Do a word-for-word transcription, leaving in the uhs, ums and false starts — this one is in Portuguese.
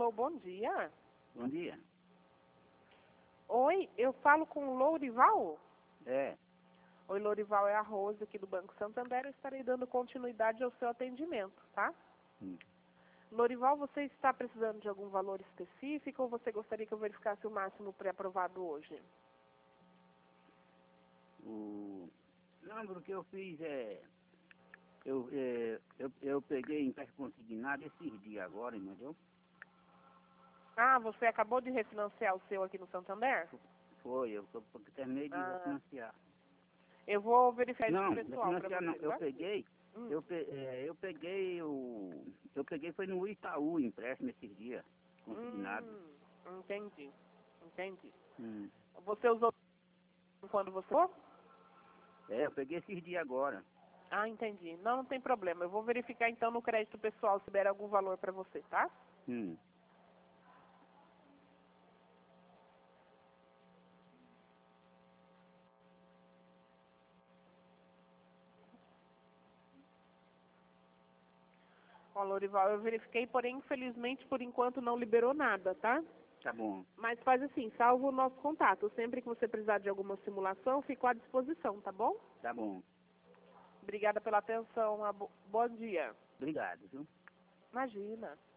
Alô, bom dia. Bom dia. Oi, eu falo com o Lourival? É. Oi, Lourival, é a Rose aqui do Banco Santander. Eu estarei dando continuidade ao seu atendimento, tá? Hum. Lourival, você está precisando de algum valor específico ou você gostaria que eu verificasse o máximo pré-aprovado hoje? O... Não, porque eu fiz é. Eu, é, eu, eu peguei empréstimo consignado esses dias agora, entendeu? Ah, você acabou de refinanciar o seu aqui no Santander? Foi, eu, eu terminei de Ah, refinanciar. eu vou verificar isso Não, pessoal para refinanciar não. você, Eu tá? peguei, Hum, eu, pe, é, eu peguei o. Eu peguei foi no Itaú o empréstimo esses dias, consignado. hum, entendi, entendi. Hum. Você usou quando você for? É, eu peguei esses dias agora. Ah, entendi. Não, não tem problema. Eu vou verificar então no crédito pessoal se der algum valor para você, tá? Hum. Ó, Lorival, eu verifiquei, porém, infelizmente, por enquanto não liberou nada, tá? Tá bom, Mas faz assim, salva o nosso contato. Sempre que você precisar de alguma simulação, fico à disposição, tá bom? tá bom. Obrigada pela atenção. Abo- Bom dia. Obrigado, viu? Imagina.